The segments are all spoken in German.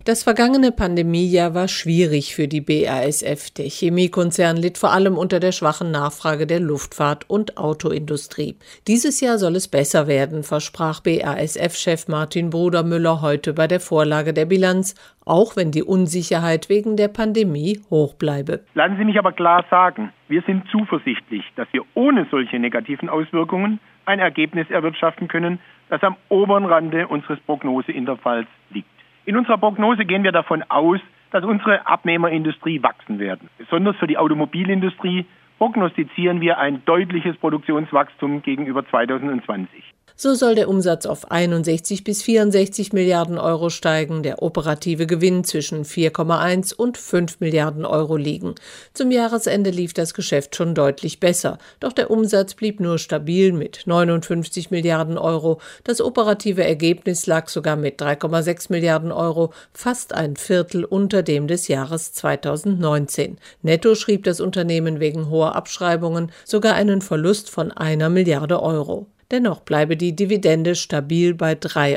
Das vergangene Pandemiejahr war schwierig für die BASF. Der Chemiekonzern litt vor allem unter der schwachen Nachfrage der Luftfahrt- und Autoindustrie. Dieses Jahr soll es besser werden, versprach BASF-Chef Martin Brudermüller heute bei der Vorlage der Bilanz, auch wenn die Unsicherheit wegen der Pandemie hoch bleibe. Lassen Sie mich aber klar sagen, wir sind zuversichtlich, dass wir ohne solche negativen Auswirkungen ein Ergebnis erwirtschaften können, das am oberen Rande unseres Prognoseintervalls liegt. In unserer Prognose gehen wir davon aus, dass unsere Abnehmerindustrie wachsen werden. Besonders für die Automobilindustrie prognostizieren wir ein deutliches Produktionswachstum gegenüber 2020. So soll der Umsatz auf 61 bis 64 Milliarden Euro steigen, der operative Gewinn zwischen 4,1 und 5 Milliarden Euro liegen. Zum Jahresende lief das Geschäft schon deutlich besser, doch der Umsatz blieb nur stabil mit 59 Milliarden Euro. Das operative Ergebnis lag sogar mit 3,6 Milliarden Euro, fast ein Viertel unter dem des Jahres 2019. Netto schrieb das Unternehmen wegen hoher Abschreibungen sogar einen Verlust von 1 Milliarde Euro. Dennoch bleibe die Dividende stabil bei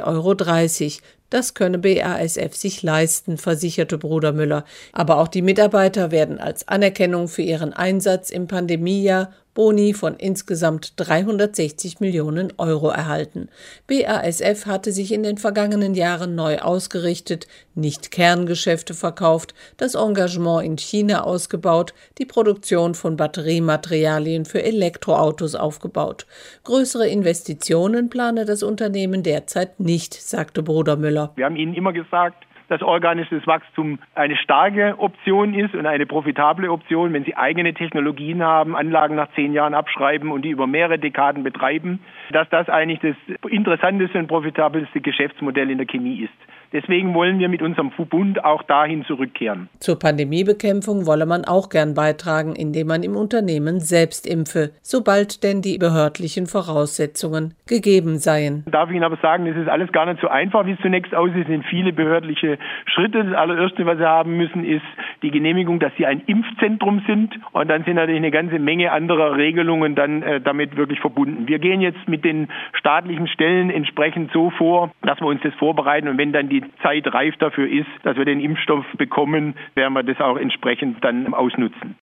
3,30 Euro. Das könne BASF sich leisten, versicherte Brudermüller. Aber auch die Mitarbeiter werden als Anerkennung für ihren Einsatz im Pandemiejahr Boni von insgesamt 360 Millionen Euro erhalten. BASF hatte sich in den vergangenen Jahren neu ausgerichtet, nicht Kerngeschäfte verkauft, das Engagement in China ausgebaut, die Produktion von Batteriematerialien für Elektroautos aufgebaut. Größere Investitionen plane das Unternehmen derzeit nicht, sagte Brudermüller. Wir haben Ihnen immer gesagt, dass organisches Wachstum eine starke Option ist und eine profitable Option, wenn Sie eigene Technologien haben, Anlagen nach 10 Jahren abschreiben und die über mehrere Dekaden betreiben, dass das eigentlich das interessanteste und profitabelste Geschäftsmodell in der Chemie ist. Deswegen wollen wir mit unserem Verbund auch dahin zurückkehren. Zur Pandemiebekämpfung wolle man auch gern beitragen, indem man im Unternehmen selbst impfe, sobald denn die behördlichen Voraussetzungen gegeben seien. Darf ich Ihnen aber sagen, das ist alles gar nicht so einfach, wie es zunächst aussieht. Es sind viele behördliche Schritte. Das allererste, was Sie haben müssen, ist die Genehmigung, dass Sie ein Impfzentrum sind. Und dann sind natürlich eine ganze Menge anderer Regelungen dann damit wirklich verbunden. Wir gehen jetzt mit den staatlichen Stellen entsprechend so vor, dass wir uns das vorbereiten. Und wenn dann die Zeit reif dafür ist, dass wir den Impfstoff bekommen, werden wir das auch entsprechend dann ausnutzen.